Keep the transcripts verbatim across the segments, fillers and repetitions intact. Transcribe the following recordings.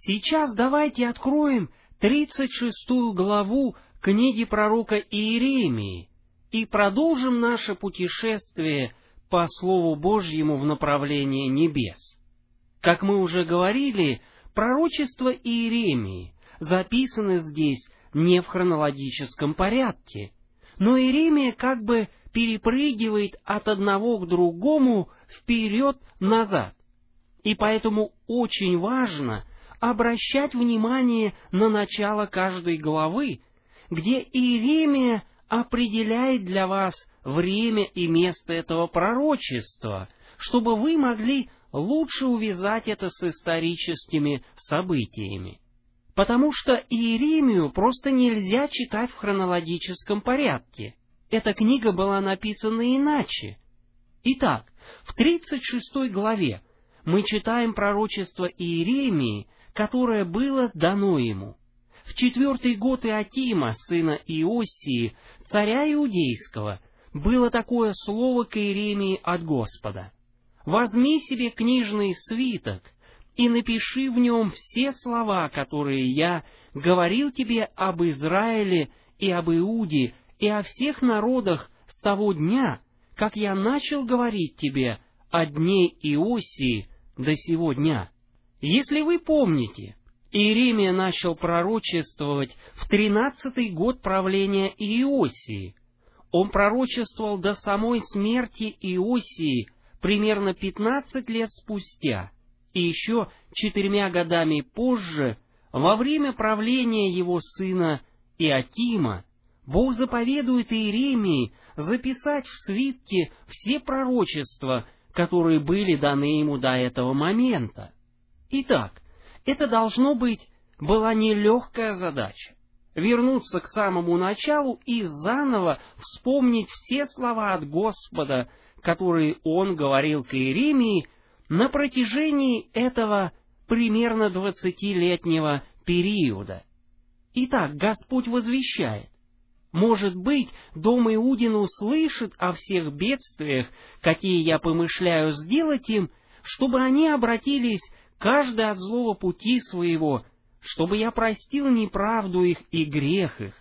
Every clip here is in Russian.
Сейчас давайте откроем тридцать шестую главу книги пророка Иеремии и продолжим наше путешествие по Слову Божьему в направлении небес. Как мы уже говорили, пророчества Иеремии записаны здесь не в хронологическом порядке, но Иеремия как бы перепрыгивает от одного к другому вперед-назад. И поэтому очень важно обращать внимание на начало каждой главы, где Иеремия определяет для вас время и место этого пророчества, чтобы вы могли лучше увязать это с историческими событиями. Потому что Иеремию просто нельзя читать в хронологическом порядке. Эта книга была написана иначе. Итак, в тридцать шестой главе мы читаем пророчество Иеремии, которое было дано ему. В четвертый год Иотима, сына Иосии, царя Иудейского, было такое слово к Иеремии от Господа: «Возьми себе книжный свиток и напиши в нем все слова, которые я говорил тебе об Израиле и об Иуде и о всех народах с того дня, как я начал говорить тебе о дне Иосии до сего дня». Если вы помните, Иеремия начал пророчествовать в тринадцатый год правления Иосии. Он пророчествовал до самой смерти Иосии примерно пятнадцать лет спустя, и еще четырьмя годами позже, во время правления его сына Иотима, Бог заповедует Иеремии записать в свитке все пророчества, которые были даны ему до этого момента. Итак, это, должно быть, была нелегкая задача — вернуться к самому началу и заново вспомнить все слова от Господа, которые он говорил к Иеремии на протяжении этого примерно двадцатилетнего периода. Итак, Господь возвещает: «Может быть, дом Иудин услышит о всех бедствиях, какие я помышляю сделать им, чтобы они обратились каждый от злого пути своего, чтобы я простил неправду их и грех их».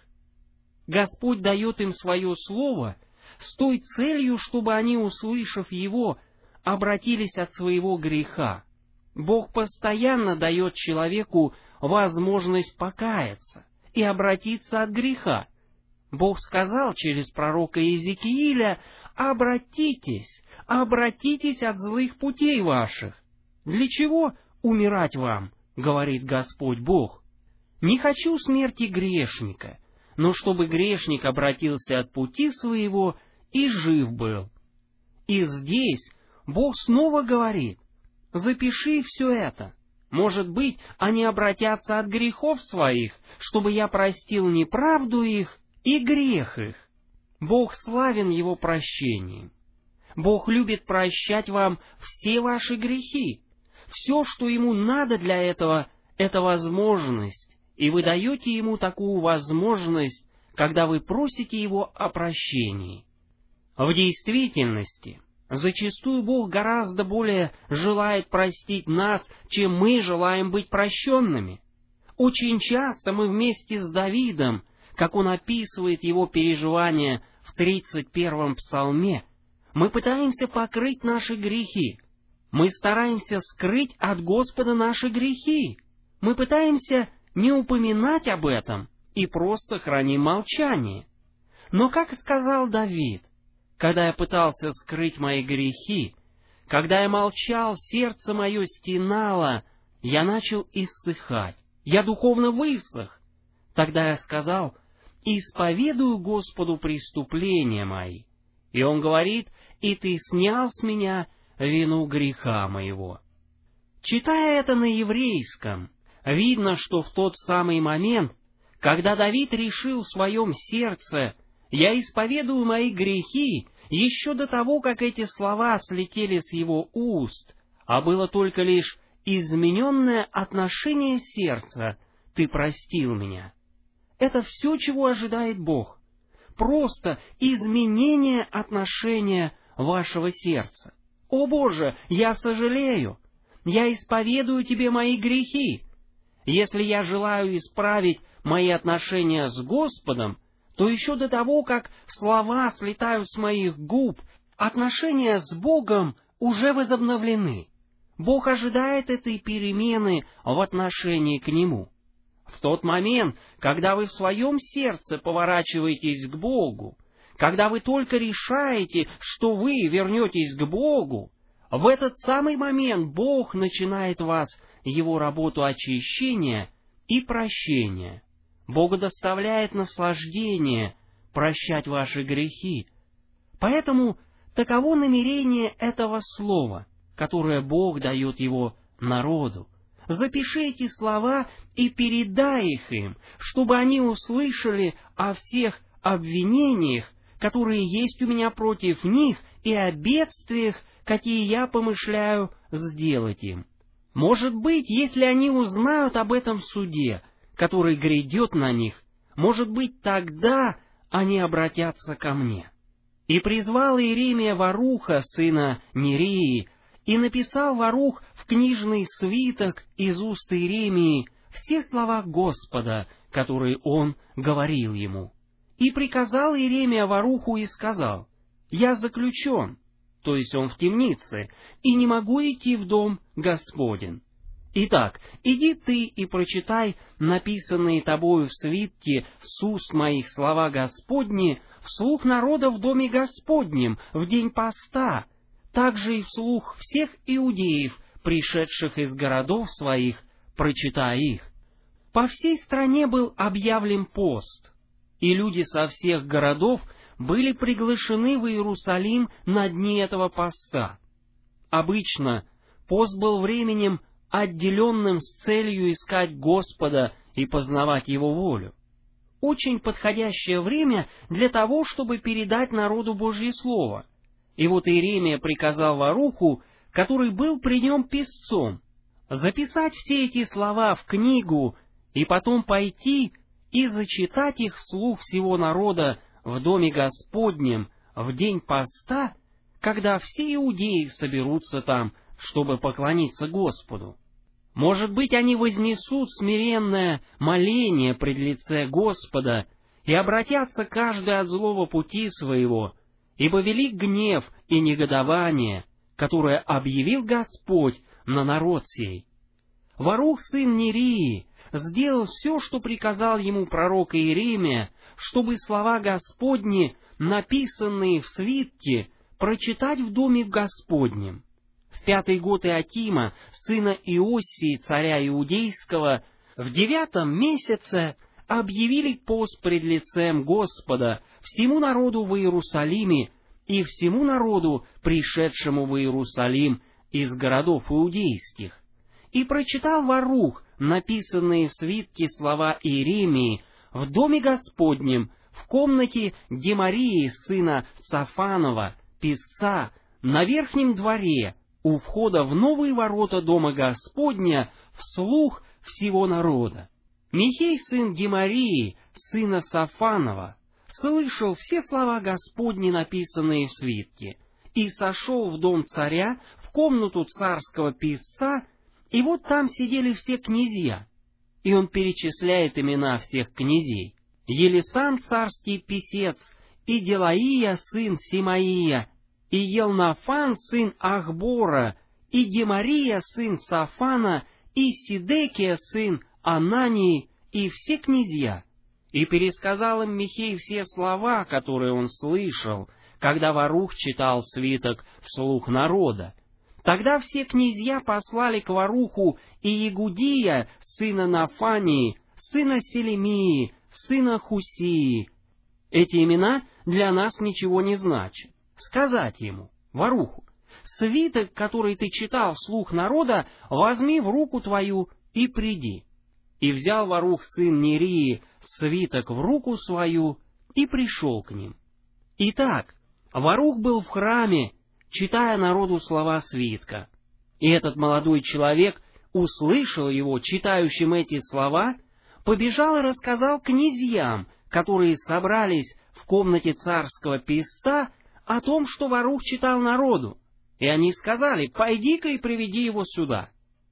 Господь дает им свое слово с той целью, чтобы они, услышав его, обратились от своего греха. Бог постоянно дает человеку возможность покаяться и обратиться от греха. Бог сказал через пророка Иезекииля: «Обратитесь, обратитесь от злых путей ваших». Для чего умирать вам, говорит Господь Бог? Не хочу смерти грешника, но чтобы грешник обратился от пути своего и жив был. И здесь Бог снова говорит: запиши все это. Может быть, они обратятся от грехов своих, чтобы я простил неправду их и грех их. Бог славен Его прощением. Бог любит прощать вам все ваши грехи. Все, что Ему надо для этого, это возможность, и вы даете Ему такую возможность, когда вы просите Его о прощении. В действительности, зачастую Бог гораздо более желает простить нас, чем мы желаем быть прощенными. Очень часто мы вместе с Давидом, как он описывает его переживания в тридцать первом псалме, мы пытаемся покрыть наши грехи. Мы стараемся скрыть от Господа наши грехи. Мы пытаемся не упоминать об этом и просто храним молчание. Но, как сказал Давид: «Когда я пытался скрыть мои грехи, когда я молчал, сердце мое стенало, я начал иссыхать, я духовно высох. Тогда я сказал: исповедую Господу преступления мои». И Он говорит: «И ты снял с меня вину греха моего». Читая это на еврейском, видно, что в тот самый момент, когда Давид решил в своем сердце: «Я исповедую мои грехи», еще до того, как эти слова слетели с его уст, а было только лишь измененное отношение сердца: «Ты простил меня». Это все, чего ожидает Бог. Просто изменение отношения вашего сердца. «О Боже, я сожалею, я исповедую Тебе мои грехи, Если я желаю исправить мои отношения с Господом, то еще до того, как слова слетают с моих губ, отношения с Богом уже возобновлены. Бог ожидает этой перемены в отношении к Нему. В тот момент, когда вы в своем сердце поворачиваетесь к Богу, когда вы только решаете, что вы вернетесь к Богу, в этот самый момент Бог начинает в вас Его работу очищения и прощения. Бог доставляет наслаждение прощать ваши грехи. Поэтому таково намерение этого слова, которое Бог дает Его народу. Запиши эти слова и передай их им, чтобы они услышали о всех обвинениях, которые есть у меня против них, и о бедствиях, какие я помышляю сделать им. Может быть, если они узнают об этом суде, который грядет на них, может быть, тогда они обратятся ко мне. И призвал Иеремия Варуха, сына Нерии, и написал Варух в книжный свиток из уст Иеремии все слова Господа, которые он говорил ему. И приказал Иеремия Варуху и сказал: «Я заключен», то есть он в темнице, «и не могу идти в дом Господен. Итак, иди ты и прочитай написанные тобою в свитке с уст моих слова Господни вслух народа в доме Господнем в день поста, также и вслух всех иудеев, пришедших из городов своих, прочитай их». По всей стране был объявлен пост, и люди со всех городов были приглашены в Иерусалим на дни этого поста. Обычно пост был временем, отделенным с целью искать Господа и познавать Его волю. Очень подходящее время для того, чтобы передать народу Божье Слово. И вот Иеремия приказал Варуху, который был при нем писцом, записать все эти слова в книгу и потом пойти и зачитать их вслух всего народа в доме Господнем в день поста, когда все иудеи соберутся там, чтобы поклониться Господу. Может быть, они вознесут смиренное моление пред лице Господа и обратятся каждый от злого пути своего, ибо велик гнев и негодование, которое объявил Господь на народ сей. Варух, сын Нерии, сделал все, что приказал ему пророк Иеремия, чтобы слова Господни, написанные в свитке, прочитать в доме Господнем. В пятый год Иотима, сына Иоссии, царя Иудейского, в девятом месяце объявили пост пред лицем Господа всему народу в Иерусалиме и всему народу, пришедшему в Иерусалим из городов иудейских. И прочитал Варух написанные в свитке слова Иеремии в доме Господнем, в комнате Гемарии, сына Сафанова, писца, на верхнем дворе, у входа в новые ворота дома Господня, вслух всего народа. Михей, сын Гемарии, сына Сафанова, слышал все слова Господни, написанные в свитке, и сошел в дом царя, в комнату царского писца, и вот там сидели все князья, и он перечисляет имена всех князей: Елисам, царский писец, и Делаия, сын Симаия, и Елнафан, сын Ахбора, и Гемария, сын Сафана, и Сидекия, сын Анании, и все князья. И пересказал им Михей все слова, которые он слышал, когда Варух читал свиток вслух народа. Тогда все князья послали к Варуху и Егудия, сына Нафании, сына Селемии, сына Хусии. Эти имена для нас ничего не значат. Сказать ему, Варуху: свиток, который ты читал вслух народа, возьми в руку твою и приди. И взял Варух, сын Нерии, свиток в руку свою и пришел к ним. Итак, Варух был в храме, читая народу слова свитка. И этот молодой человек услышал его, читающим эти слова, побежал и рассказал князьям, которые собрались в комнате царского писца, о том, что Варух читал народу. И они сказали: «Пойди-ка и приведи его сюда».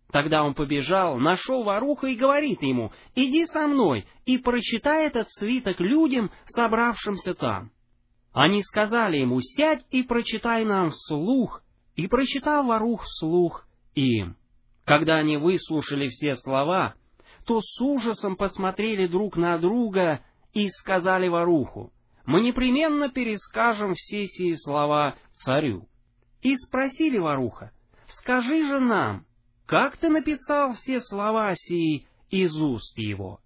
Тогда он побежал, нашел воруха и говорит ему: «Иди со мной и прочитай этот свиток людям, собравшимся там». Они сказали ему: «Сядь и прочитай нам вслух». И прочитал ворух вслух им. Когда они выслушали все слова, то с ужасом посмотрели друг на друга и сказали воруху: «Мы непременно перескажем все сии слова царю». И спросили воруха: «Скажи же нам, как ты написал все слова сии из уст его?»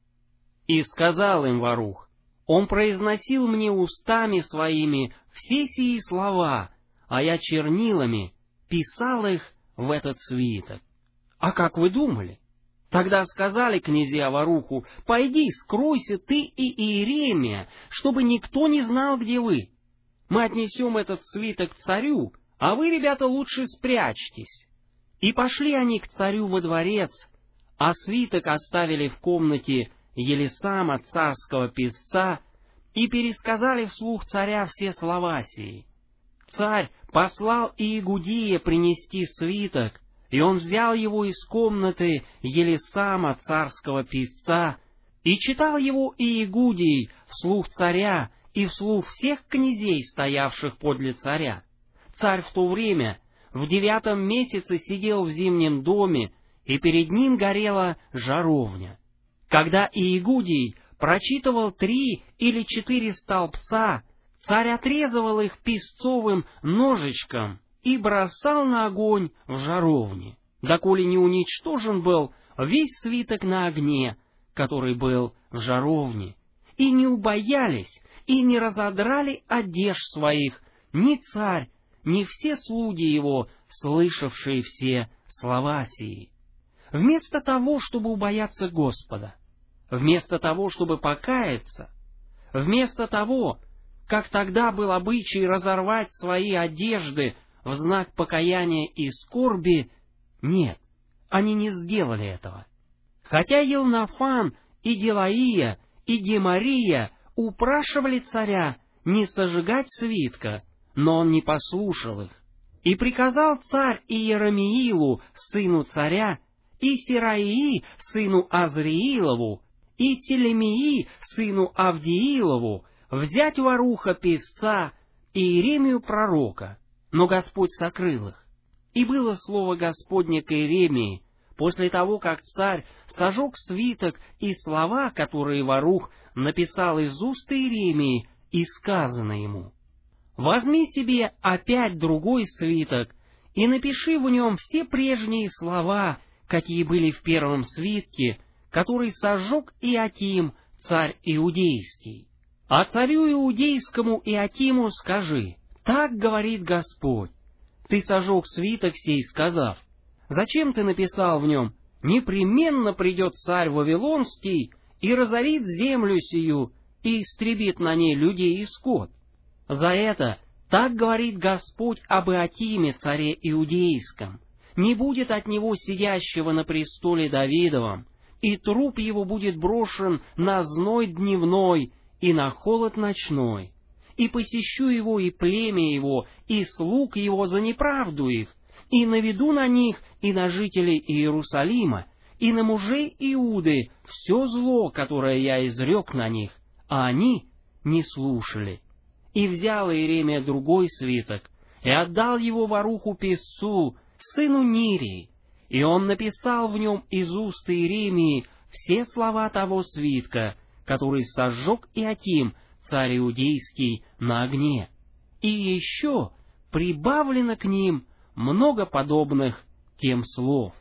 И сказал им ворух: «Он произносил мне устами своими все сии слова, а я чернилами писал их в этот свиток». А как вы думали? Тогда сказали князья воруху: «Пойди, скройся ты и Иеремия, чтобы никто не знал, где вы. Мы отнесем этот свиток царю, а вы, ребята, лучше спрячьтесь». И пошли они к царю во дворец, а свиток оставили в комнате Елисама, царского писца, и пересказали вслух царя все слова сии. Царь послал Иегудия принести свиток, и он взял его из комнаты Елисама, царского писца, и читал его Иегудий вслух царя и вслух всех князей, стоявших подле царя. Царь в то время в девятом месяце сидел в зимнем доме, и перед ним горела жаровня. Когда Иегудий прочитывал три или четыре столбца, царь отрезывал их песцовым ножичком и бросал на огонь в жаровне, доколе не уничтожен был весь свиток на огне, который был в жаровне, и не убоялись, и не разодрали одежд своих ни царь, ни все слуги его, слышавшие все слова сии. Вместо того, чтобы убояться Господа, вместо того, чтобы покаяться, вместо того, как тогда был обычай разорвать свои одежды в знак покаяния и скорби, нет, они не сделали этого. Хотя Елнафан и Делаия и Гемария упрашивали царя не сожигать свитка, но он не послушал их. И приказал царь Иеремиилу, сыну царя, и Сираии, сыну Азриилову, и Селемии, сыну Авдиилову, взять воруха писца и Иеремию пророка, но Господь сокрыл их. И было слово Господне к Иеремии, после того, как царь сожег свиток и слова, которые ворух написал из уст Иеремии, и сказано ему: «Возьми себе опять другой свиток и напиши в нем все прежние слова, какие были в первом свитке, который сожег Иотим, царь Иудейский. А царю Иудейскому Иотиму скажи: так говорит Господь, ты сожег свиток сей, сказав: зачем ты написал в нем: непременно придет царь Вавилонский и разорит землю сию и истребит на ней людей и скот? За это так говорит Господь об Иотиме, царе Иудейском: не будет от него сидящего на престоле Давидовом, и труп его будет брошен на зной дневной и на холод ночной. И посещу его и племя его, и слуг его за неправду их, и наведу на них и на жителей Иерусалима, и на мужей Иуды все зло, которое я изрек на них, а они не слушали». И взял Иеремия другой свиток, и отдал его воруху писцу, сыну Нирии, и он написал в нем из уст Иеремии все слова того свитка, который сожег Иотим, царь Иудейский, на огне. И еще прибавлено к ним много подобных тем слов.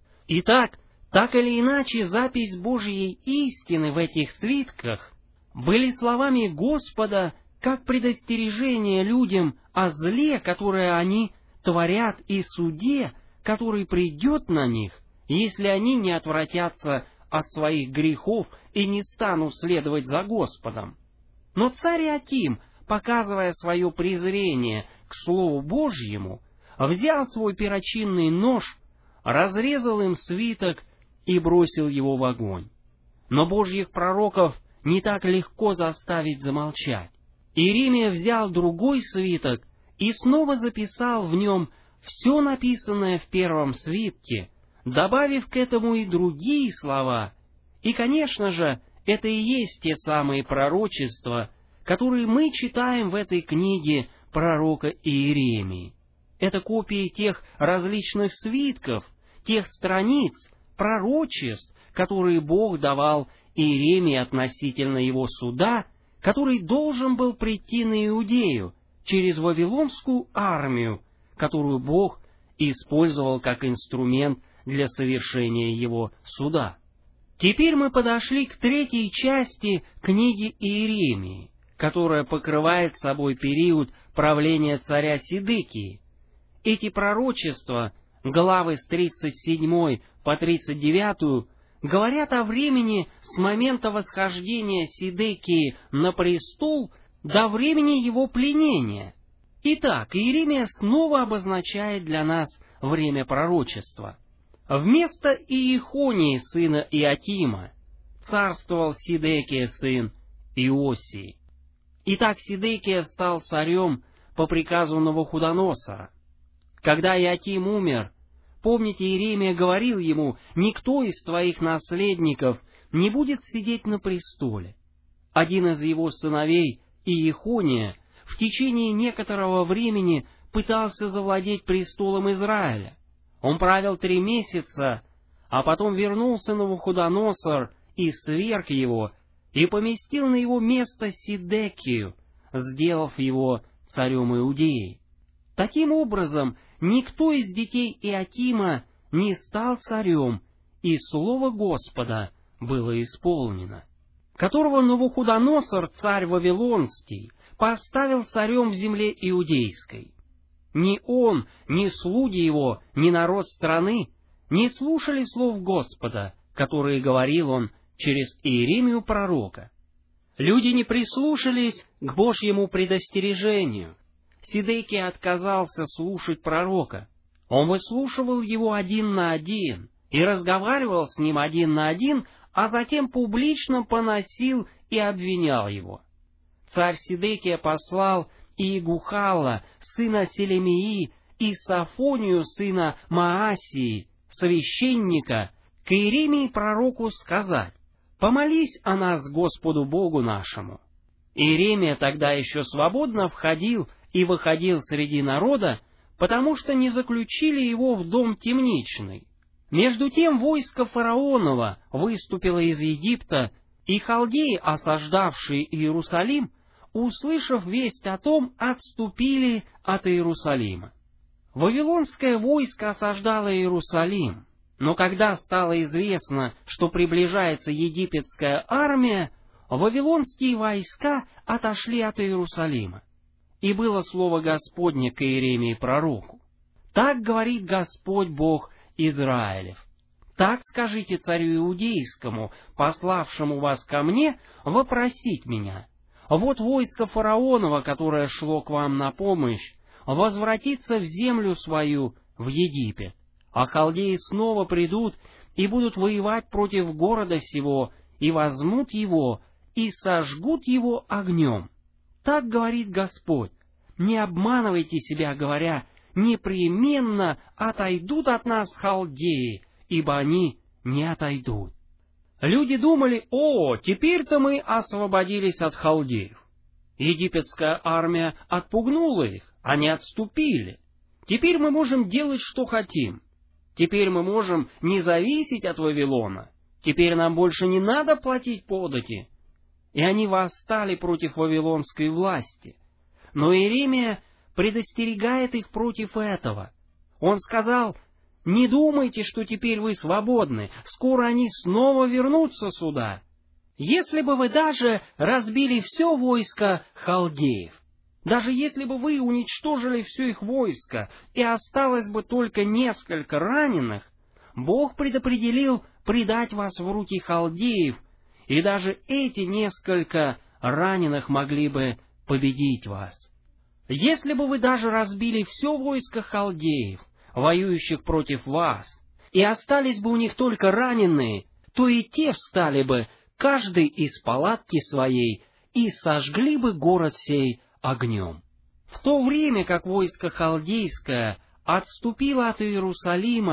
Итак, так или иначе, запись Божьей истины в этих свитках были словами Господа, как предостережение людям о зле, которое они творят, и суде, который придет на них, если они не отвратятся от своих грехов и не станут следовать за Господом. Но царь Иотим, показывая свое презрение к Слову Божьему, взял свой перочинный нож, разрезал им свиток и бросил его в огонь. Но Божьих пророков не так легко заставить замолчать. Иеремия взял другой свиток и снова записал в нем все написанное в первом свитке, добавив к этому и другие слова. И, конечно же, это и есть те самые пророчества, которые мы читаем в этой книге пророка Иеремии. Это копии тех различных свитков, тех страниц, пророчеств, которые Бог давал Иеремии относительно его суда, который должен был прийти на Иудею через вавилонскую армию, которую Бог использовал как инструмент для совершения его суда. Теперь мы подошли к третьей части книги Иеремии, которая покрывает собой период правления царя Сидекии. Эти пророчества, главы с тридцать седьмой по тридцать девятую, говорят о времени с момента восхождения Сидекии на престол до времени его пленения. Итак, Иеремия снова обозначает для нас время пророчества. Вместо Иехонии, сына Иотима, царствовал Сидекия, сын Иосии. Итак, Сидекия стал царем по приказу Навуходоносора. Когда Иотим умер, помните, Иеремия говорил ему: «Никто из твоих наследников не будет сидеть на престоле». Один из его сыновей, Иехония, в течение некоторого времени пытался завладеть престолом Израиля. Он правил три месяца, а потом вернулся Навуходоносор и сверг его, и поместил на его место Сидекию, сделав его царем Иудеи. Таким образом, никто из детей Иотима не стал царем, и слово Господа было исполнено, которого Навуходоносор, царь Вавилонский, поставил царем в земле Иудейской. Ни он, ни слуги его, ни народ страны не слушали слов Господа, которые говорил он через Иеремию пророка. Люди не прислушались к Божьему предостережению. Сидекия отказался слушать пророка. Он выслушивал его один на один и разговаривал с ним один на один, а затем публично поносил и обвинял его. Царь Сидекия послал Иегухала, сына Селемии, и Сафонию, сына Маасии, священника, к Иеремии пророку сказать: «Помолись о нас Господу Богу нашему». Иеремия тогда еще свободно входил и выходил среди народа, потому что не заключили его в дом темничный. Между тем войско фараонова выступило из Египта, и халдеи, осаждавшие Иерусалим, услышав весть о том, отступили от Иерусалима. Вавилонское войско осаждало Иерусалим, но когда стало известно, что приближается египетская армия, вавилонские войска отошли от Иерусалима. И было слово Господне к Иеремии пророку: «Так говорит Господь Бог Израилев: так скажите царю Иудейскому, пославшему вас ко мне, вопросить меня: вот войско фараонова, которое шло к вам на помощь, возвратится в землю свою, в Египет, а халдеи снова придут и будут воевать против города сего, и возьмут его, и сожгут его огнем. Так говорит Господь: не обманывайте себя, говоря: непременно отойдут от нас халдеи, ибо они не отойдут». Люди думали: «О, теперь-то мы освободились от халдеев. Египетская армия отпугнула их, они отступили. Теперь мы можем делать, что хотим. Теперь мы можем не зависеть от Вавилона. Теперь нам больше не надо платить подати». И они восстали против вавилонской власти. Но Иеремия предостерегает их против этого. Он сказал: «Не думайте, что теперь вы свободны, скоро они снова вернутся сюда. Если бы вы даже разбили все войско халдеев, даже если бы вы уничтожили все их войско, и осталось бы только несколько раненых, Бог предопределил предать вас в руки халдеев, и даже эти несколько раненых могли бы победить вас. Если бы вы даже разбили все войско халдеев, воюющих против вас, и остались бы у них только раненые, то и те встали бы, каждый из палатки своей, и сожгли бы город сей огнем». В то время как войско халдейское отступило от Иерусалима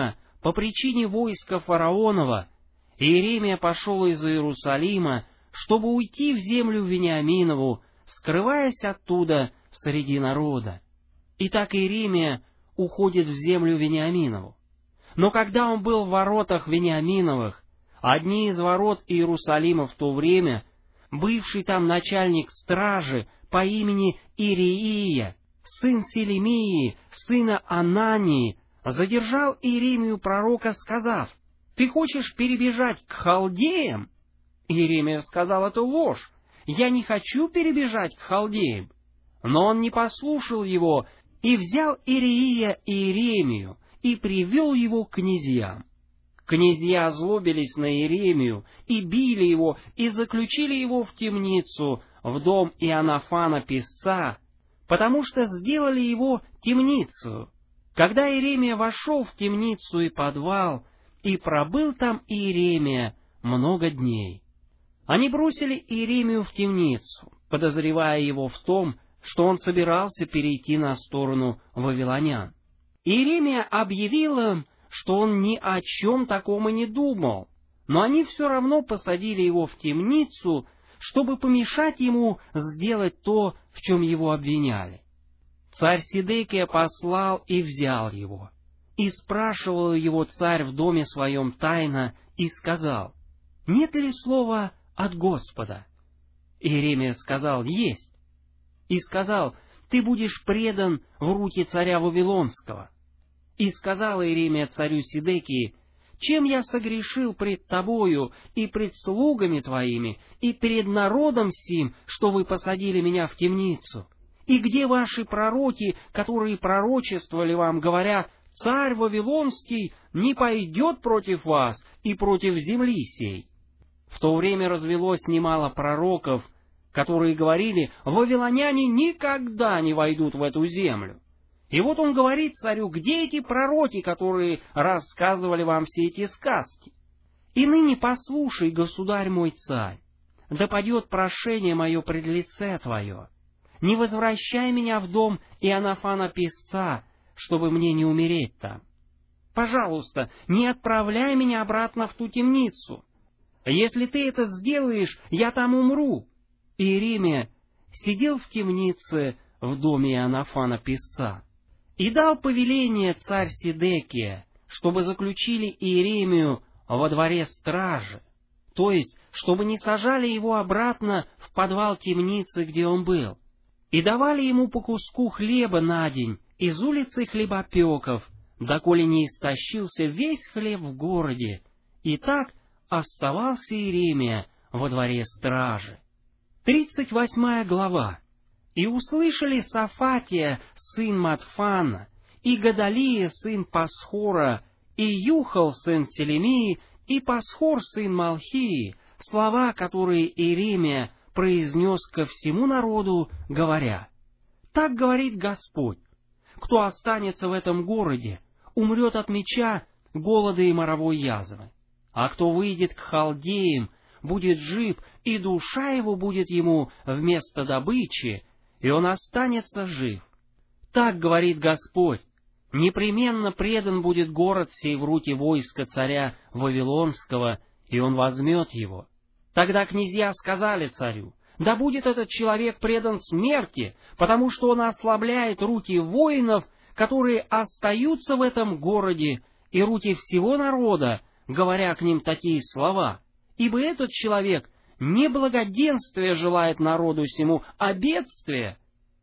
по причине войска фараонова, Иеремия пошел из Иерусалима, чтобы уйти в землю Вениаминову, скрываясь оттуда среди народа. Итак, Иеремия уходит в землю Вениаминову. Но когда он был в воротах Вениаминовых, одни из ворот Иерусалима в то время, бывший там начальник стражи по имени Иреия, сын Селемии, сына Анании, задержал Иеремию пророка, сказав: «Ты хочешь перебежать к халдеям?» Иеремия сказал: «Это ложь, я не хочу перебежать к халдеям». Но он не послушал его, и взял Иреия Иеремию, и привел его к князьям. Князья озлобились на Иеремию, и били его, и заключили его в темницу, в дом Иоаннафана песца, потому что сделали его темницу. Когда Иеремия вошел в темницу и подвал, и пробыл там Иеремия много дней. Они бросили Иеремию в темницу, подозревая его в том, что он собирался перейти на сторону вавилонян. Иеремия объявил им, что он ни о чем таком и не думал, но они все равно посадили его в темницу, чтобы помешать ему сделать то, в чем его обвиняли. Царь Сидекия послал и взял его. И спрашивал его царь в доме своем тайно, и сказал: «Нет ли слова от Господа?» Иеремия сказал: «Есть». И сказал: «Ты будешь предан в руки царя Вавилонского». И сказал Иеремия царю Сидекии: «Чем я согрешил пред тобою и пред слугами твоими, и перед народом сим, что вы посадили меня в темницу? И где ваши пророки, которые пророчествовали вам, говоря: царь Вавилонский не пойдет против вас и против земли сей?» В то время развелось немало пророков, которые говорили: вавилоняне никогда не войдут в эту землю. И вот он говорит царю: где эти пророки, которые рассказывали вам все эти сказки? И ныне послушай, государь мой царь, да падет прошение мое пред лице твое. Не возвращай меня в дом Иоаннафана песца, чтобы мне не умереть там. Пожалуйста, не отправляй меня обратно в ту темницу. Если ты это сделаешь, я там умру». Иеремия сидел в темнице в доме Иоаннафана песца. И дал повеление царь Сидекия, чтобы заключили Иеремию во дворе стражи, то есть, чтобы не сажали его обратно в подвал темницы, где он был, и давали ему по куску хлеба на день из улицы хлебопеков, доколе не истощился весь хлеб в городе, и так оставался Иеремия во дворе стражи. Тридцать восьмая глава. «И услышали Сафатия, сын Матфана, и Гадалия, сын Пасхора, и Юхал, сын Селемии, и Пасхор, сын Малхии, слова, которые Иеремия произнес ко всему народу, говоря: так говорит Господь, кто останется в этом городе, умрет от меча, голода и моровой язвы, а кто выйдет к халдеям, будет жив, и душа его будет ему вместо добычи, и он останется жив. Так говорит Господь: непременно предан будет город сей в руки войска царя Вавилонского, и он возьмет его. Тогда князья сказали царю: да будет этот человек предан смерти, потому что он ослабляет руки воинов, которые остаются в этом городе, и руки всего народа, говоря к ним такие слова. Ибо этот человек не благоденствия желает народу сему, а бедствия.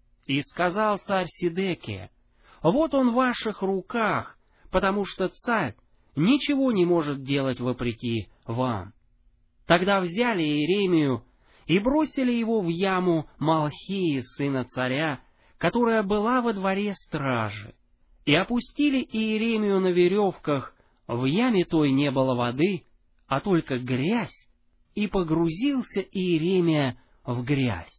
И сказал царь Сидекия: вот он в ваших руках, потому что царь ничего не может делать вопреки вам. Тогда взяли Иеремию и бросили его в яму Малхии, сына царя, которая была во дворе стражи, и опустили Иеремию на веревках. В яме той не было воды, а только грязь, и погрузился Иеремия в грязь.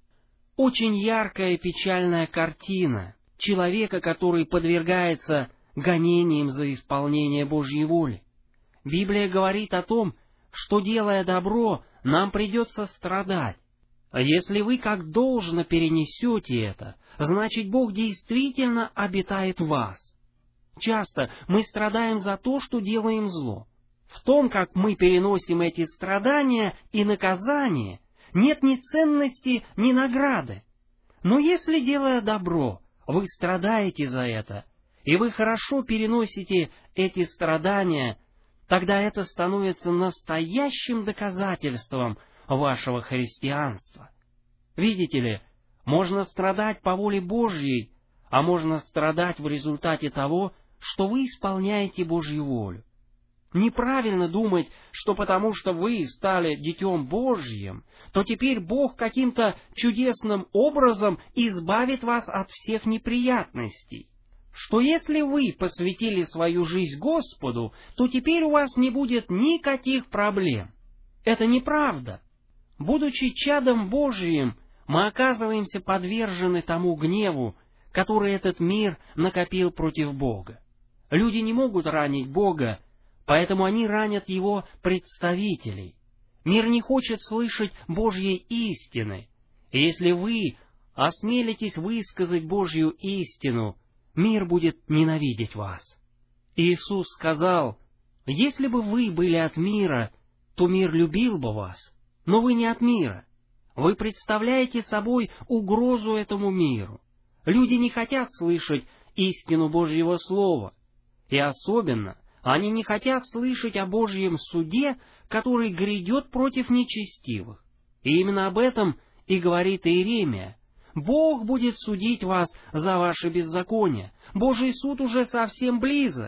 Очень яркая и печальная картина человека, который подвергается гонениям за исполнение Божьей воли. Библия говорит о том, что, делая добро, нам придется страдать. А если вы как должно перенесете это, значит, Бог действительно обитает в вас. Часто мы страдаем за то, что делаем зло. В том, как мы переносим эти страдания и наказания, нет ни ценности, ни награды. Но если, делая добро, вы страдаете за это, и вы хорошо переносите эти страдания, тогда это становится настоящим доказательством вашего христианства. Видите ли, можно страдать по воле Божьей, а можно страдать в результате того, что вы исполняете Божью волю. Неправильно думать, что потому что вы стали Детем Божьим, то теперь Бог каким-то чудесным образом избавит вас от всех неприятностей. Что если вы посвятили свою жизнь Господу, то теперь у вас не будет никаких проблем. Это неправда. Будучи чадом Божьим, мы оказываемся подвержены тому гневу, который этот мир накопил против Бога. Люди не могут ранить Бога, поэтому они ранят Его представителей. Мир не хочет слышать Божьей истины. И если вы осмелитесь высказать Божью истину, мир будет ненавидеть вас. Иисус сказал: «Если бы вы были от мира, то мир любил бы вас, но вы не от мира. Вы представляете собой угрозу этому миру. Люди не хотят слышать истину Божьего Слова, и особенно они не хотят слышать о Божьем суде, который грядет против нечестивых. И именно об этом и говорит Иеремия. Бог будет судить вас за ваше беззаконие. Божий суд уже совсем близок.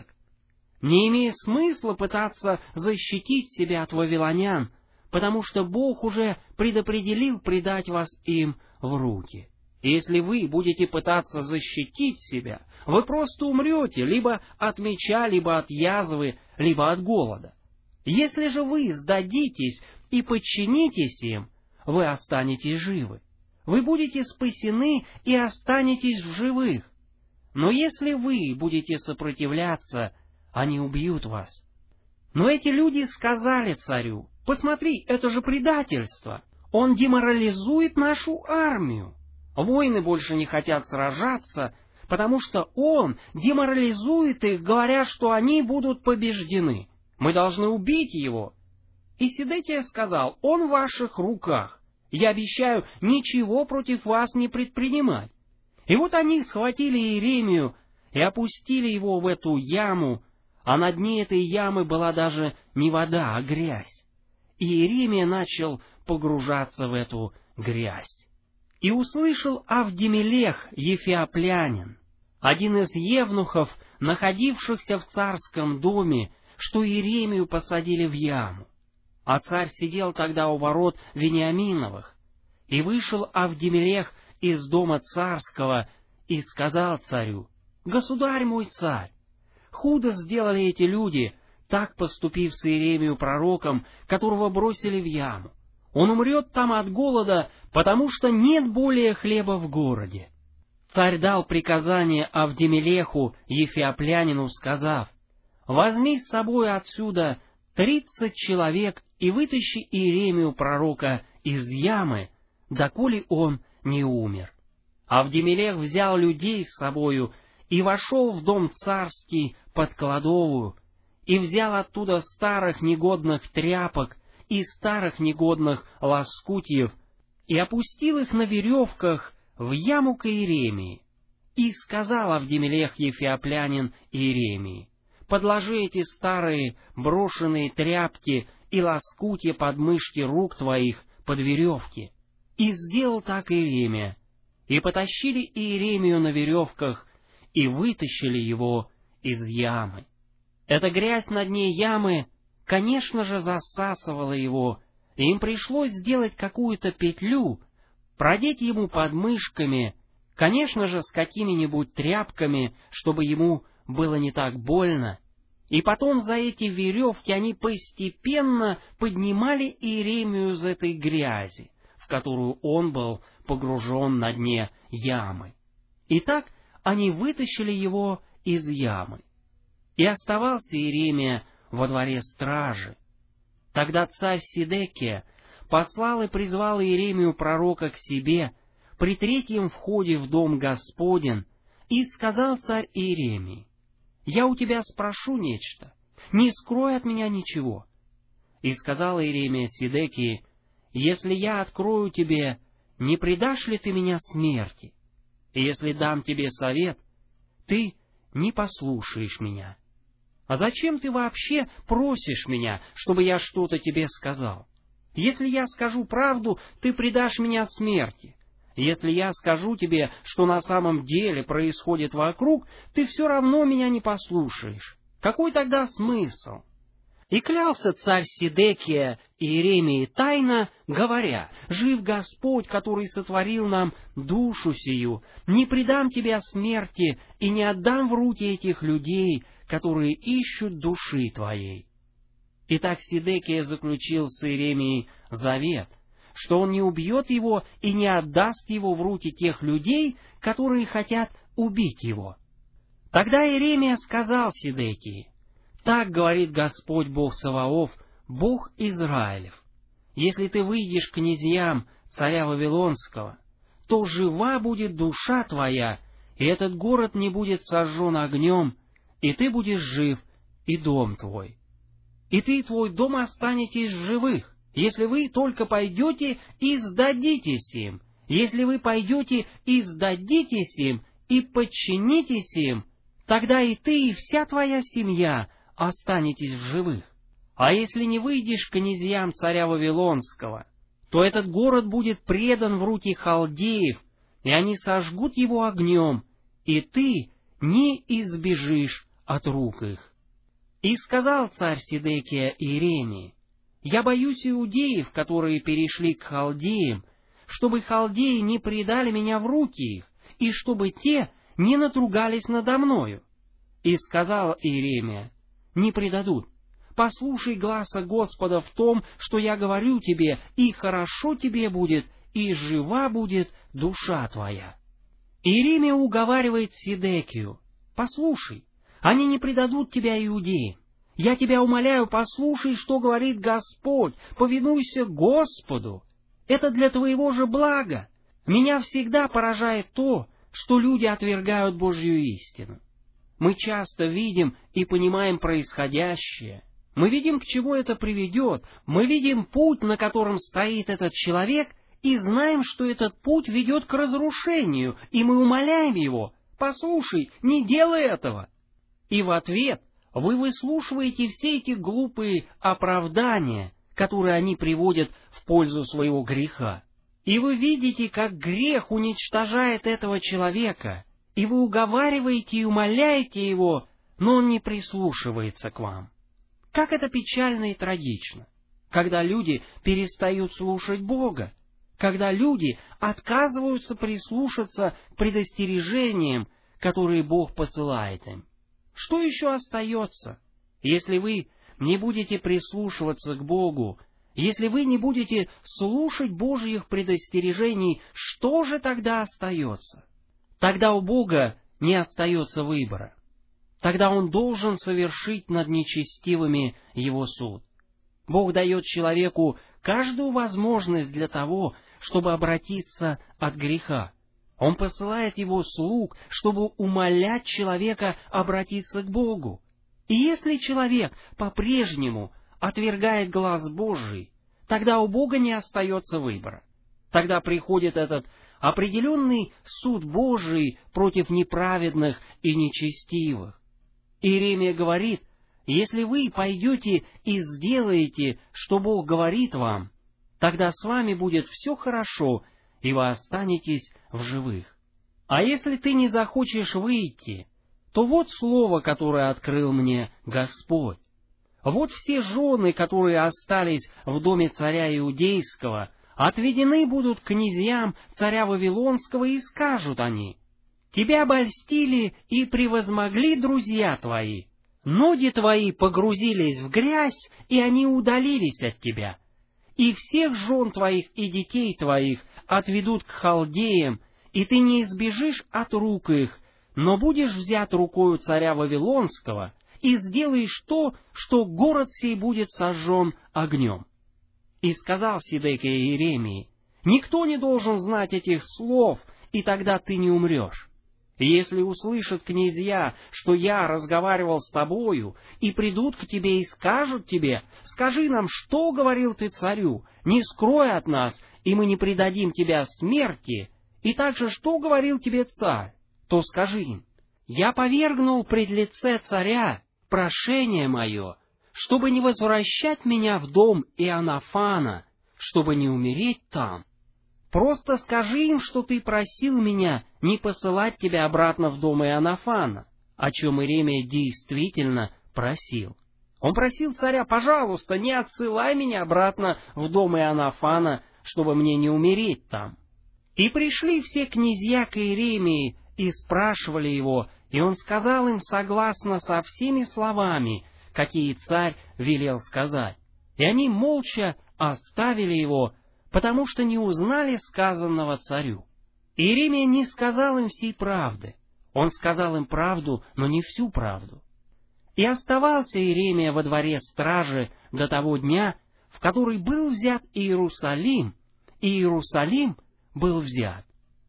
Не имеет смысла пытаться защитить себя от вавилонян, потому что Бог уже предопределил предать вас им в руки. И если вы будете пытаться защитить себя, вы просто умрете либо от меча, либо от язвы, либо от голода. Если же вы сдадитесь и подчинитесь им, вы останетесь живы. Вы будете спасены и останетесь в живых. Но если вы будете сопротивляться, они убьют вас». Но эти люди сказали царю: «Посмотри, это же предательство! Он деморализует нашу армию. Воины больше не хотят сражаться, потому что он деморализует их, говоря, что они будут побеждены. Мы должны убить его». И Сидекия сказал: «Он в ваших руках. Я обещаю ничего против вас не предпринимать». И вот они схватили Иеремию и опустили его в эту яму, а на дне этой ямы была даже не вода, а грязь. И Иеремия начал погружаться в эту грязь. И услышал Авдемелех, ефиоплянин, один из евнухов, находившихся в царском доме, что Иеремию посадили в яму. А царь сидел тогда у ворот Вениаминовых. И вышел Авдемелех из дома царского и сказал царю: «Государь мой царь, худо сделали эти люди, так поступив с Иеремию пророком, которого бросили в яму. Он умрет там от голода, потому что нет более хлеба в городе». Царь дал приказание Авдемелеху, ефиоплянину, сказав: «Возьми с собой отсюда тридцать человек и вытащи Иеремию пророка из ямы, доколе он не умер». Авдемелех взял людей с собою и вошел в дом царский под кладовую, и взял оттуда старых негодных тряпок и старых негодных лоскутьев, и опустил их на веревках в яму к Иеремии. И сказал Авдемелех ефиоплянин Иеремии: «Подложи эти старые брошенные тряпки и лоскутья под мышки рук твоих под веревки». И сделал так Иеремия. И потащили Иеремию на веревках, и вытащили его из ямы. Эта грязь на дне ямы, конечно же, засасывала его, и им пришлось сделать какую-то петлю, продеть ему под мышками, конечно же, с какими-нибудь тряпками, чтобы ему было не так больно. И потом за эти веревки они постепенно поднимали Иеремию из этой грязи, в которую он был погружен на дне ямы. И так они вытащили его из ямы. И оставался Иеремия во дворе стражи. Тогда царь Сидекия послал и призвал Иеремию пророка к себе при третьем входе в дом Господен, и сказал царь Иеремии: я у тебя спрошу нечто, не скрой от меня ничего». И сказал Иеремия Сидекии: «Если я открою тебе, не предашь ли ты меня смерти? И если дам тебе совет, ты не послушаешь меня. А зачем ты вообще просишь меня, чтобы я что-то тебе сказал? Если я скажу правду, ты предашь меня смерти. Если я скажу тебе, что на самом деле происходит вокруг, ты все равно меня не послушаешь. Какой тогда смысл?» И клялся царь Сидекия Иеремии тайно, говоря: «Жив Господь, который сотворил нам душу сию, не предам тебя смерти и не отдам в руки этих людей, которые ищут души твоей». Итак, Сидекия заключил с Иеремией завет, что он не убьет его и не отдаст его в руки тех людей, которые хотят убить его. Тогда Иеремия сказал Сидекии: «Так говорит Господь Бог Саваоф, Бог Израилев: если ты выйдешь к князьям царя Вавилонского, то жива будет душа твоя, и этот город не будет сожжен огнем, и ты будешь жив, и дом твой. И ты и твой дом останетесь живых, если вы только пойдете и сдадитесь им, если вы пойдете и сдадитесь им, и подчинитесь им, тогда и ты, и вся твоя семья останетесь в живых. А если не выйдешь к князьям царя Вавилонского, то этот город будет предан в руки халдеев, и они сожгут его огнем, и ты не избежишь от рук их». И сказал царь Сидекия Иеремии: «Я боюсь иудеев, которые перешли к халдеям, чтобы халдеи не предали меня в руки их, и чтобы те не надругались надо мною». И сказал Иеремия: «Не предадут. Послушай гласа Господа в том, что я говорю тебе, и хорошо тебе будет, и жива будет душа твоя». Иеремия уговаривает Сидекию: «Послушай, они не предадут тебя иудеям. Я тебя умоляю, послушай, что говорит Господь, повинуйся Господу. Это для твоего же блага. Меня всегда поражает то, что люди отвергают Божью истину. Мы часто видим и понимаем происходящее. Мы видим, к чему это приведет. Мы видим путь, на котором стоит этот человек, и знаем, что этот путь ведет к разрушению, и мы умоляем его: послушай, не делай этого. И в ответ вы выслушиваете все эти глупые оправдания, которые они приводят в пользу своего греха. И вы видите, как грех уничтожает этого человека, и вы уговариваете и умоляете его, но он не прислушивается к вам. Как это печально и трагично, когда люди перестают слушать Бога, когда люди отказываются прислушаться к предостережениям, которые Бог посылает им. Что еще остается, если вы не будете прислушиваться к Богу, если вы не будете слушать Божьих предостережений, что же тогда остается? Тогда у Бога не остается выбора. Тогда Он должен совершить над нечестивыми Его суд. Бог дает человеку каждую возможность для того, чтобы обратиться от греха. Он посылает Его слуг, чтобы умолять человека обратиться к Богу. И если человек по-прежнему отвергает глаз Божий, тогда у Бога не остается выбора. Тогда приходит этот определенный суд Божий против неправедных и нечестивых. Иеремия говорит: если вы пойдете и сделаете, что Бог говорит вам, тогда с вами будет все хорошо, и вы останетесь в живых. А если ты не захочешь выйти, то вот слово, которое открыл мне Господь. Вот все жены, которые остались в доме царя Иудейского, отведены будут князьям царя Вавилонского, и скажут они: тебя обольстили и превозмогли друзья твои, ноги твои погрузились в грязь, и они удалились от тебя. И всех жен твоих и детей твоих отведут к халдеям, и ты не избежишь от рук их, но будешь взят рукою царя Вавилонского, и сделаешь то, что город сей будет сожжен огнем. И сказал Сидекия Иеремии: никто не должен знать этих слов, и тогда ты не умрешь. И если услышат князья, что я разговаривал с тобою, и придут к тебе и скажут тебе: скажи нам, что говорил ты царю, не скрой от нас, и мы не предадим тебя смерти, и также что говорил тебе царь, то скажи им: я повергнул пред лице царя прошение мое, чтобы не возвращать меня в дом Иоаннафана, чтобы не умереть там. Просто скажи им, что ты просил меня не посылать тебя обратно в дом Иоаннафана, о чем Иеремия действительно просил. Он просил царя: пожалуйста, не отсылай меня обратно в дом Иоаннафана, чтобы мне не умереть там. И пришли все князья к Иеремии и спрашивали его, и он сказал им согласно со всеми словами, какие царь велел сказать. И они молча оставили его, потому что не узнали сказанного царю. Иеремия не сказал им всей правды. Он сказал им правду, но не всю правду. И оставался Иеремия во дворе стражи до того дня, в который был взят Иерусалим, и Иерусалим был взят.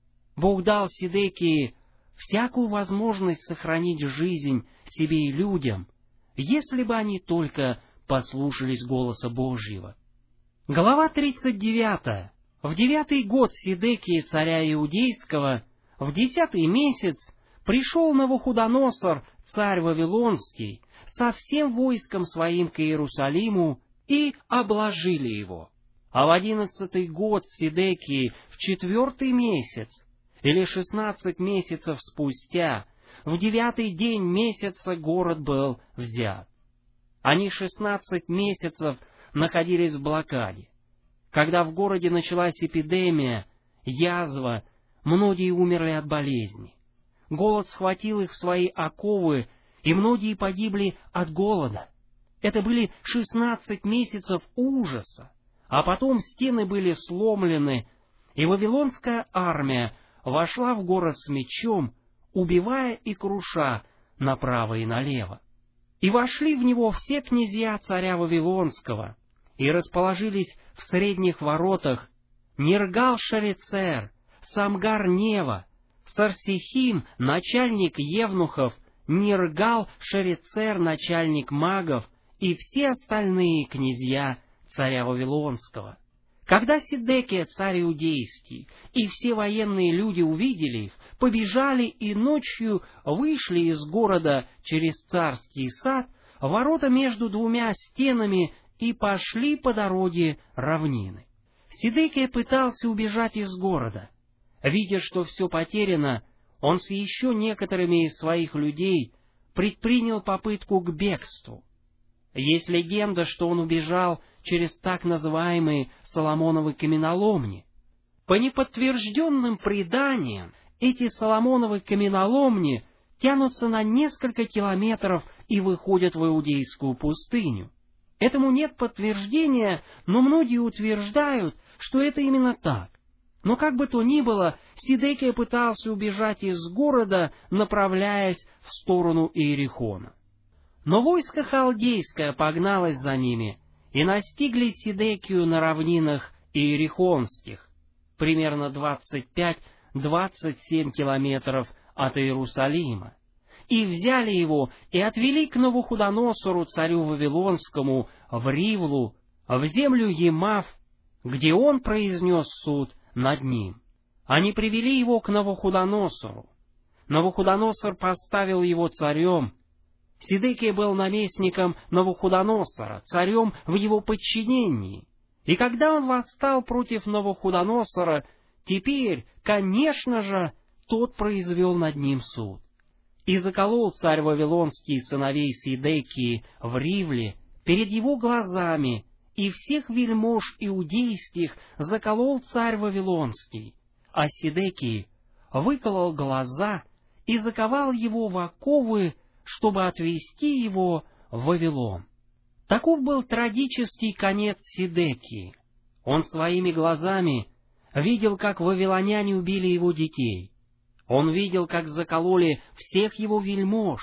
Бог дал Сидекии всякую возможность сохранить жизнь себе и людям, если бы они только послушались голоса Божьего. Глава тридцать девятая. В девятый год Сидекии царя Иудейского, в десятый месяц, пришел Навуходоносор, царь Вавилонский, со всем войском своим к Иерусалиму, и обложили его. А в одиннадцатый год Сидекии, в четвертый месяц, или шестнадцать месяцев спустя, в девятый день месяца город был взят. Они шестнадцать месяцев находились в блокаде. Когда в городе началась эпидемия, язва, многие умерли от болезни. Голод схватил их в свои оковы, и многие погибли от голода. Это были шестнадцать месяцев ужаса, а потом стены были сломлены, и вавилонская армия вошла в город с мечом, убивая и круша направо и налево. И вошли в него все князья царя Вавилонского, и расположились в средних воротах Нергал-Шарецер, Самгар-Нева, Сарсихим, начальник евнухов, Нергал-Шарецер, начальник магов, и все остальные князья царя Вавилонского. Когда Сидекия, царь Иудейский, и все военные люди увидели их, побежали и ночью вышли из города через царский сад, ворота между двумя стенами, и пошли по дороге равнины. Сидекия пытался убежать из города. Видя, что все потеряно, он с еще некоторыми из своих людей предпринял попытку к бегству. Есть легенда, что он убежал через так называемые Соломоновы каменоломни. По неподтвержденным преданиям, эти Соломоновы каменоломни тянутся на несколько километров и выходят в Иудейскую пустыню. Этому нет подтверждения, но многие утверждают, что это именно так. Но как бы то ни было, Сидекия пытался убежать из города, направляясь в сторону Иерихона. Но войско халдейское погналось за ними, и настигли Сидекию на равнинах Иерихонских, примерно двадцать пять — двадцать семь километров от Иерусалима, и взяли его и отвели к Навуходоносору, царю Вавилонскому, в Ривлу, в землю Емав, где он произнес суд над ним. Они привели его к Навуходоносору. Навуходоносор поставил его царем. Сидекия был наместником Навуходоносора, царем в его подчинении. И когда он восстал против Навуходоносора, теперь, конечно же, тот произвел над ним суд. И заколол царь Вавилонский сыновей Сидекии в Ривле перед его глазами, и всех вельмож иудейских заколол царь Вавилонский, а Сидекии выколол глаза и заковал его в оковы, чтобы отвезти его в Вавилон. Таков был трагический конец Сидекии. Он своими глазами видел, как вавилоняне убили его детей. Он видел, как закололи всех его вельмож.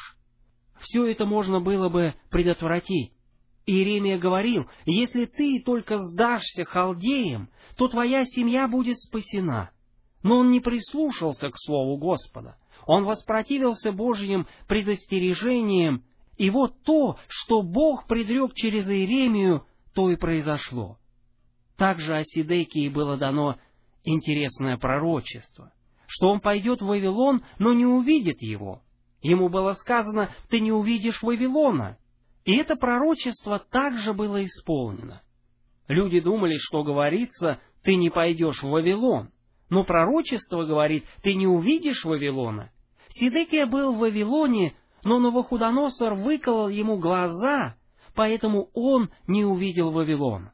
Все это можно было бы предотвратить. Иеремия говорил: если ты только сдашься халдеям, то твоя семья будет спасена. Но он не прислушался к слову Господа. Он воспротивился Божьим предостережениям, и вот то, что Бог предрек через Иеремию, то и произошло. Также о Сидекии было дано интересное пророчество, что он пойдет в Вавилон, но не увидит его. Ему было сказано: «Ты не увидишь Вавилона». И это пророчество также было исполнено. Люди думали, что говорится: «Ты не пойдешь в Вавилон». Но пророчество говорит: «Ты не увидишь Вавилона». Сидекия был в Вавилоне, но Навуходоносор выколол ему глаза, поэтому он не увидел Вавилона.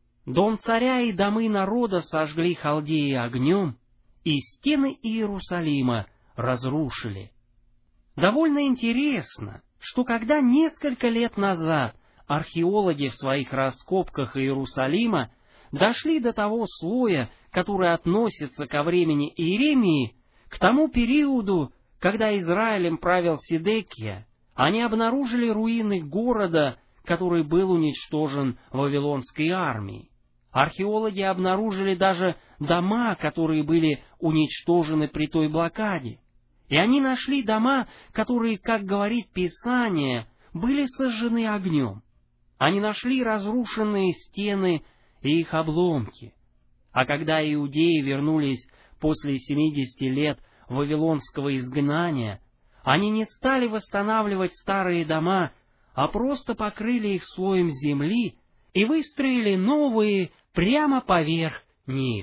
Дом царя и домы народа сожгли халдеи огнем, и стены Иерусалима разрушили. Довольно интересно, что когда несколько лет назад археологи в своих раскопках Иерусалима дошли до того слоя, который относится ко времени Иеремии, к тому периоду, когда Израилем правил Сидекия, они обнаружили руины города, который был уничтожен Вавилонской армией. Археологи обнаружили даже дома, которые были уничтожены при той блокаде. И они нашли дома, которые, как говорит Писание, были сожжены огнем. Они нашли разрушенные стены и их обломки. А когда иудеи вернулись после семидесяти лет вавилонского изгнания, они не стали восстанавливать старые дома, а просто покрыли их слоем земли и выстроили новые прямо поверх них.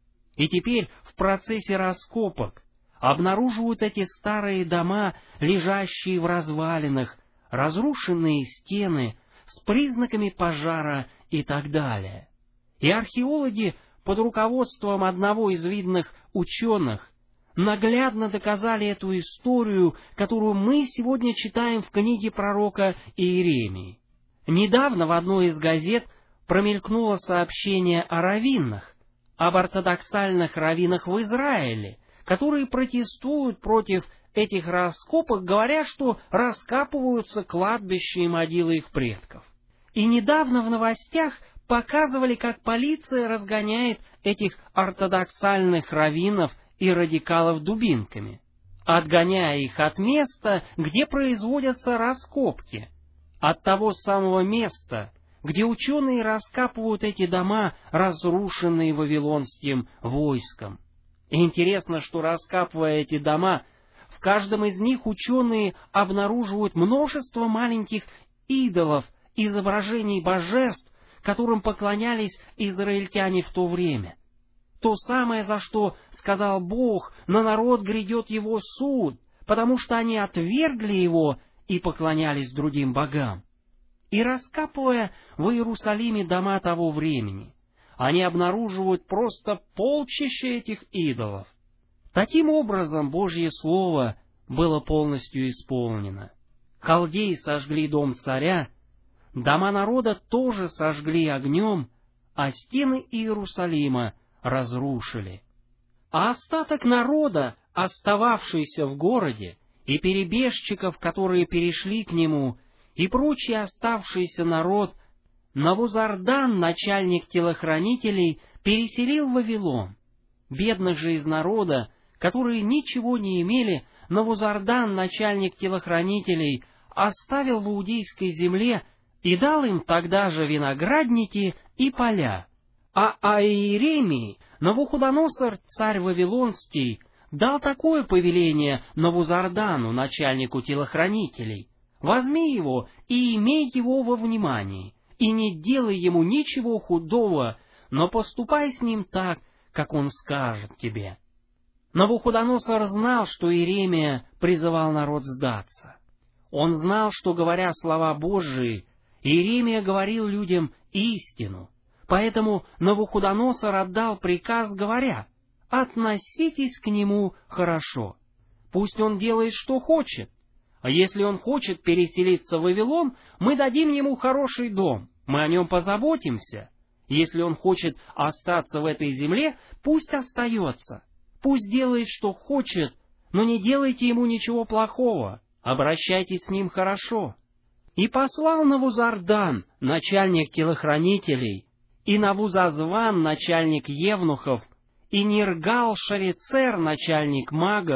И теперь в процессе раскопок обнаруживают эти старые дома, лежащие в развалинах, разрушенные стены с признаками пожара и так далее. И археологи под руководством одного из видных ученых наглядно доказали эту историю, которую мы сегодня читаем в книге пророка Иеремии. Недавно в одной из газет промелькнуло сообщение о раввинах, об ортодоксальных раввинах в Израиле, которые протестуют против этих раскопок, говоря, что раскапываются кладбища и могилы их предков. И недавно в новостях показывали, как полиция разгоняет этих ортодоксальных раввинов и радикалов дубинками, отгоняя их от места, где производятся раскопки, от того самого места, где ученые раскапывают эти дома, разрушенные вавилонским войском. И интересно, что, раскапывая эти дома, в каждом из них ученые обнаруживают множество маленьких идолов, изображений божеств, которым поклонялись израильтяне в то время. То самое, за что сказал Бог: «На народ грядет его суд, потому что они отвергли его и поклонялись другим богам». И раскапывая в Иерусалиме дома того времени, они обнаруживают просто полчища этих идолов. Таким образом, Божье Слово было полностью исполнено. Халдеи сожгли дом царя, дома народа тоже сожгли огнем, а стены Иерусалима разрушили. А остаток народа, остававшийся в городе, и перебежчиков, которые перешли к нему, и прочий оставшийся народ, Навузардан, начальник телохранителей, переселил в Вавилон. Бедных же из народа, которые ничего не имели, Навузардан, начальник телохранителей, оставил в иудейской земле и дал им тогда же виноградники и поля. А о Иеремии Навуходоносор, царь Вавилонский, дал такое повеление Навузардану, начальнику телохранителей: «Возьми его и имей его во внимании, и не делай ему ничего худого, но поступай с ним так, как он скажет тебе». Навуходоносор знал, что Иеремия призывал народ сдаться. Он знал, что, говоря слова Божии, Иеремия говорил людям истину. Поэтому Навуходоносор отдал приказ, говоря: «Относитесь к нему хорошо. Пусть он делает, что хочет. А если он хочет переселиться в Вавилон, мы дадим ему хороший дом, мы о нем позаботимся. Если он хочет остаться в этой земле, пусть остается. Пусть делает, что хочет, но не делайте ему ничего плохого, обращайтесь с ним хорошо». И послал Навузардан, начальник телохранителей, и Навузазван, начальник евнухов, и Ниргал-Шарицер, начальник магов,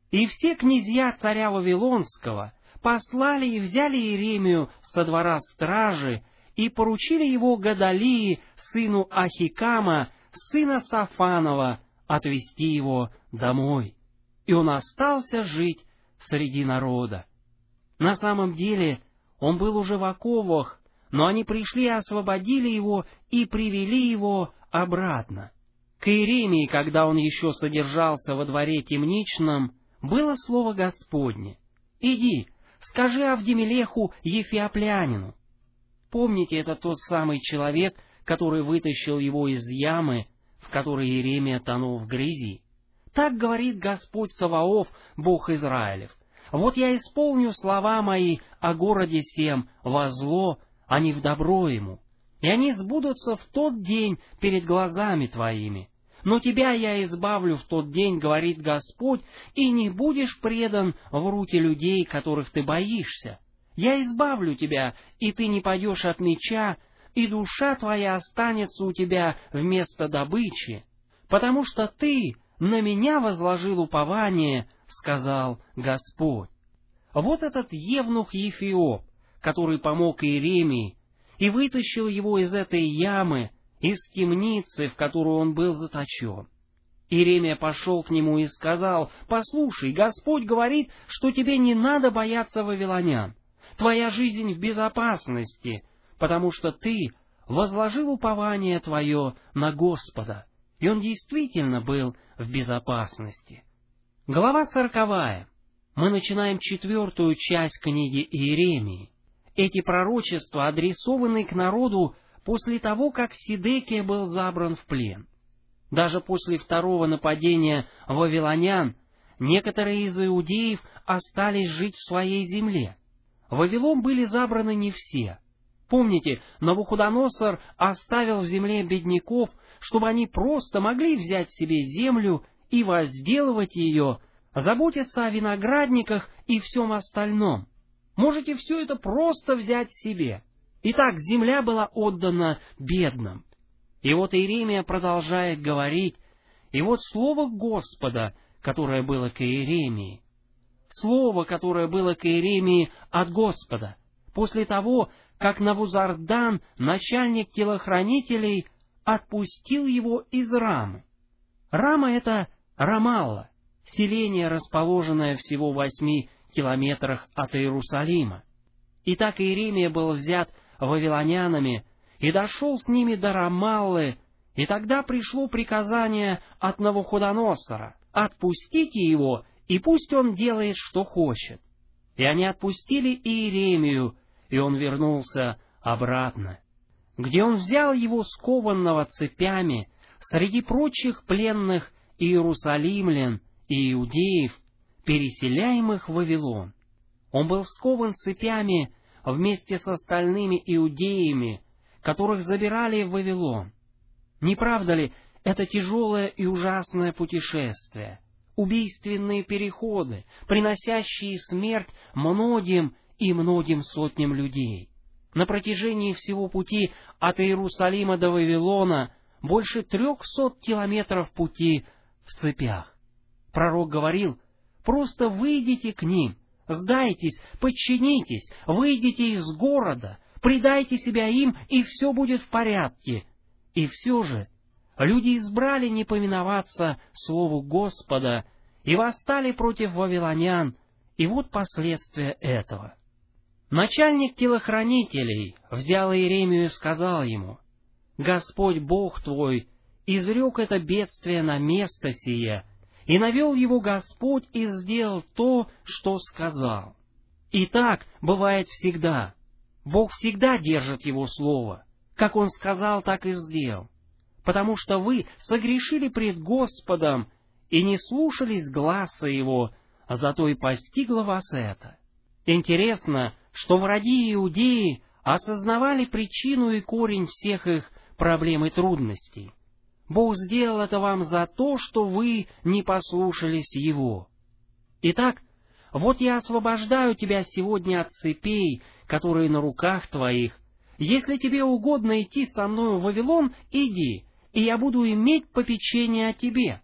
И все князья царя Вавилонского послали и взяли Иеремию со двора стражи и поручили его Гадалии, сыну Ахикама, сына Сафанова, отвести его домой. И он остался жить среди народа. На самом деле он был уже в оковах, но они пришли и освободили его и привели его обратно. К Иеремии, когда он еще содержался во дворе темничном, было слово Господне: «Иди, скажи Авдемелеху Ефиоплянину». Помните, это тот самый человек, который вытащил его из ямы, в которой Иеремия тонул в грязи. Так говорит Господь Саваоф, Бог Израилев: «Вот я исполню слова мои о городе сем во зло, а не в добро ему, и они сбудутся в тот день перед глазами твоими. Но тебя я избавлю в тот день, говорит Господь, и не будешь предан в руки людей, которых ты боишься. Я избавлю тебя, и ты не пойдешь от меча, и душа твоя останется у тебя вместо добычи, потому что ты на меня возложил упование, сказал Господь». Вот этот евнух Ефиоп, который помог Иеремии и вытащил его из этой ямы, из темницы, в которую он был заточен. Иеремия пошел к нему и сказал: «Послушай, Господь говорит, что тебе не надо бояться вавилонян. Твоя жизнь в безопасности, потому что ты возложил упование твое на Господа». И он действительно был в безопасности. Глава сороковая. Мы начинаем четвертую часть книги Иеремии. Эти пророчества адресованы к народу после того, как Сидекия был забран в плен. Даже после второго нападения вавилонян некоторые из иудеев остались жить в своей земле. В Вавилон были забраны не все. Помните, Навуходоносор оставил в земле бедняков, чтобы они просто могли взять себе землю и возделывать ее, заботиться о виноградниках и всем остальном. Можете все это просто взять себе. Итак, земля была отдана бедным. И вот Иеремия продолжает говорить, и вот слово Господа, которое было к Иеремии. Слово, которое было к Иеремии от Господа, после того, как Навузардан, начальник телохранителей, отпустил его из Рамы. Рама — это Рамалла, селение, расположенное всего в восьми километрах от Иерусалима. Итак, Иеремия был взят вавилонянами и дошел с ними до Рамаллы, и тогда пришло приказание от Навуходоносора: «Отпустите его, и пусть он делает, что хочет». И они отпустили Иеремию, и он вернулся обратно, где он взял его скованного цепями среди прочих пленных иерусалимлян и иудеев, переселяемых в Вавилон. Он был скован цепями вместе с остальными иудеями, которых забирали в Вавилон. Не правда ли, это тяжелое и ужасное путешествие, убийственные переходы, приносящие смерть многим и многим сотням людей? На протяжении всего пути от Иерусалима до Вавилона больше трехсот километров пути в цепях. Пророк говорил: «Просто выйдите к ним, сдайтесь, подчинитесь, выйдите из города, предайте себя им, и все будет в порядке». И все же люди избрали не повиноваться слову Господа и восстали против вавилонян, и вот последствия этого. Начальник телохранителей взял Иеремию и сказал ему: «Господь Бог твой изрек это бедствие на место сие, и навел его Господь и сделал то, что сказал». И так бывает всегда. Бог всегда держит его слово. Как он сказал, так и сделал. Потому что вы согрешили пред Господом и не слушались гласа его, а зато и постигло вас это. Интересно, что враги Иудеи осознавали причину и корень всех их проблем и трудностей. Бог сделал это вам за то, что вы не послушались Его. Итак, вот я освобождаю тебя сегодня от цепей, которые на руках твоих. Если тебе угодно идти со мною в Вавилон, иди, и я буду иметь попечение о тебе.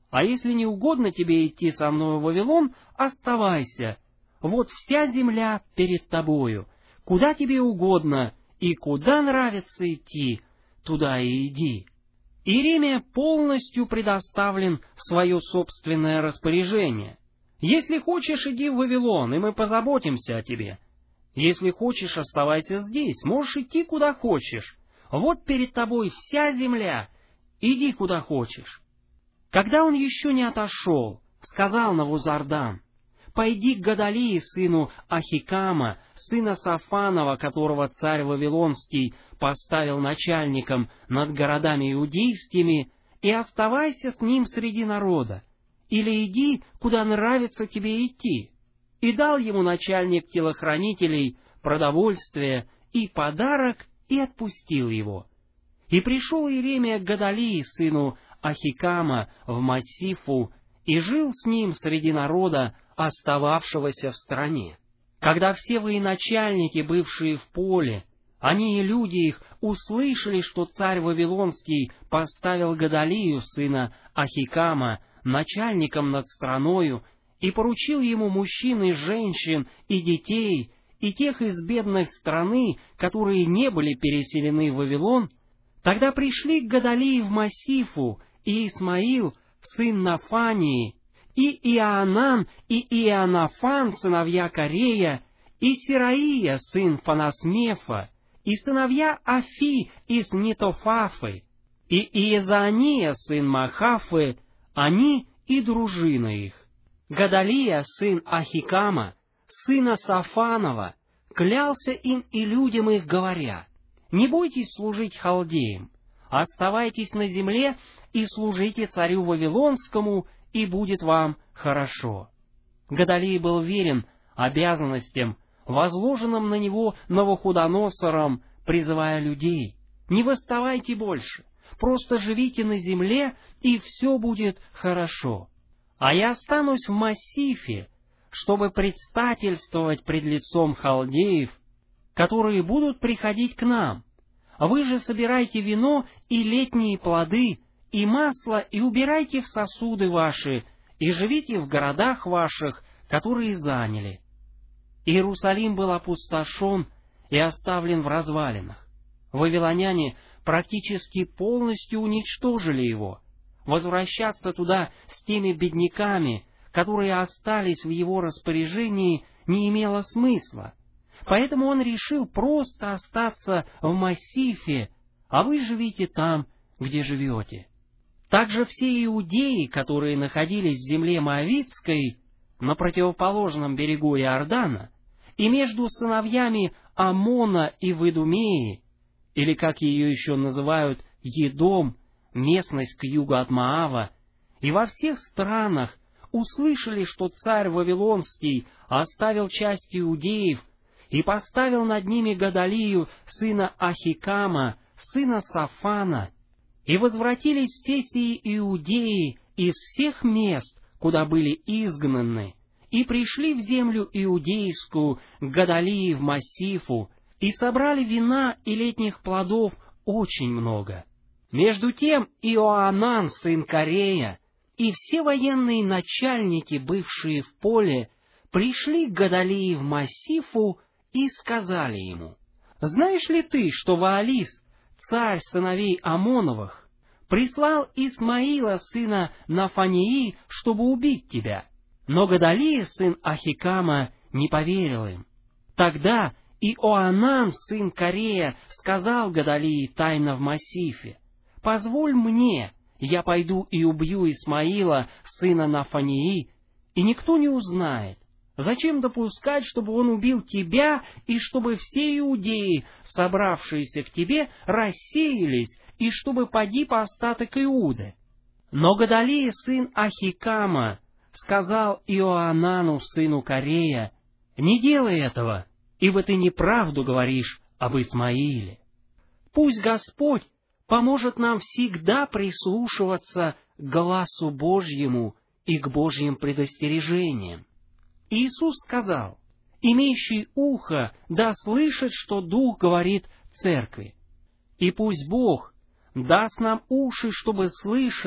А если не угодно тебе идти со мною в Вавилон, оставайся. Вот вся земля перед тобою. Куда тебе угодно и куда нравится идти, туда и иди». Иеремия полностью предоставлен в свое собственное распоряжение. Если хочешь, иди в Вавилон, и мы позаботимся о тебе. Если хочешь, оставайся здесь, можешь идти куда хочешь. Вот перед тобой вся земля, иди куда хочешь. Когда он еще не отошел, сказал Навузардан: «Пойди к Гадалии, сыну Ахикама, сына Сафанова, которого царь Вавилонский поставил начальником над городами иудейскими, и оставайся с ним среди народа, или иди, куда нравится тебе идти». И дал ему начальник телохранителей продовольствие и подарок, и отпустил его. И пришел Иеремия к Гадалии, сыну Ахикама, в Массифу, и жил с ним среди народа, остававшегося в стране. Когда все военачальники, бывшие в поле, они и люди их, услышали, что царь Вавилонский поставил Гадалию, сына Ахикама, начальником над страною, и поручил ему мужчин и женщин, и детей, и тех из бедных страны, которые не были переселены в Вавилон, тогда пришли к Гадалии в Массифу и Исмаил, сын Нафании, и Иоанан, и Иоаннафан, сыновья Корея, и Сираия, сын Фанасмефа, и сыновья Афи из Нетофафы, и Иезания, сын Махафы, они и дружина их. Гадалия, сын Ахикама, сына Сафанова, клялся им и людям их, говоря: «Не бойтесь служить халдеям, оставайтесь на земле и служите царю Вавилонскому, и будет вам хорошо». Гадалия был верен обязанностям, возложенным на него Навуходоносором, призывая людей: «Не восставайте больше, просто живите на земле, и все будет хорошо. А я останусь в Массифе, чтобы предстательствовать пред лицом халдеев, которые будут приходить к нам. Вы же собирайте вино и летние плоды, и масло, и убирайте в сосуды ваши, и живите в городах ваших, которые заняли». Иерусалим был опустошен и оставлен в развалинах. Вавилоняне практически полностью уничтожили его. Возвращаться туда с теми бедняками, которые остались в его распоряжении, не имело смысла. Поэтому он решил просто остаться в Массифе, а вы живите там, где живете. Также все иудеи, которые находились в земле Моавитской, на противоположном берегу Иордана, и между сыновьями Амона и Ведумеи, или, как ее еще называют, Едом, местность к югу от Моава, и во всех странах услышали, что царь Вавилонский оставил часть иудеев и поставил над ними Гадалию, сына Ахикама, сына Сафана, и возвратились все сии иудеи из всех мест, куда были изгнаны, и пришли в землю иудейскую, к Гадалии в Массифу, и собрали вина и летних плодов очень много. Между тем Иоанан, сын Корея, и все военные начальники, бывшие в поле, пришли к Гадалии в Массифу и сказали ему: «Знаешь ли ты, что Ваалис, царь сыновей Амоновых, прислал Исмаила, сына Нафании, чтобы убить тебя?» Но Гадалия, сын Ахикама, не поверил им. Тогда Иоанан, сын Корея, сказал Гадалии тайно в Массифе: «Позволь мне, я пойду и убью Исмаила, сына Нафании, и никто не узнает. Зачем допускать, чтобы он убил тебя, и чтобы все иудеи, собравшиеся к тебе, рассеялись, и чтобы погиб остаток Иуды?» Но Гадалия, сын Ахикама, сказал Иоанану, сыну Корея: «Не делай этого, ибо ты неправду говоришь об Исмаиле. Пусть Господь поможет нам всегда прислушиваться к гласу Божьему и к Божьим предостережениям». Иисус сказал: «Имеющий ухо да слышит, что Дух говорит церкви». И пусть Бог даст нам уши, чтобы слышать,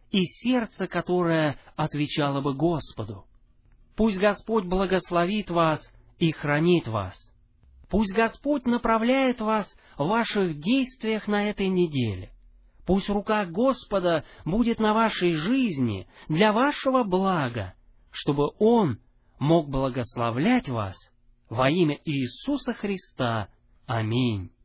и сердце, которое отвечало бы Господу. Пусть Господь благословит вас и хранит вас. Пусть Господь направляет вас в ваших действиях на этой неделе. Пусть рука Господа будет на вашей жизни для вашего блага, чтобы Он мог благословлять вас во имя Иисуса Христа. Аминь.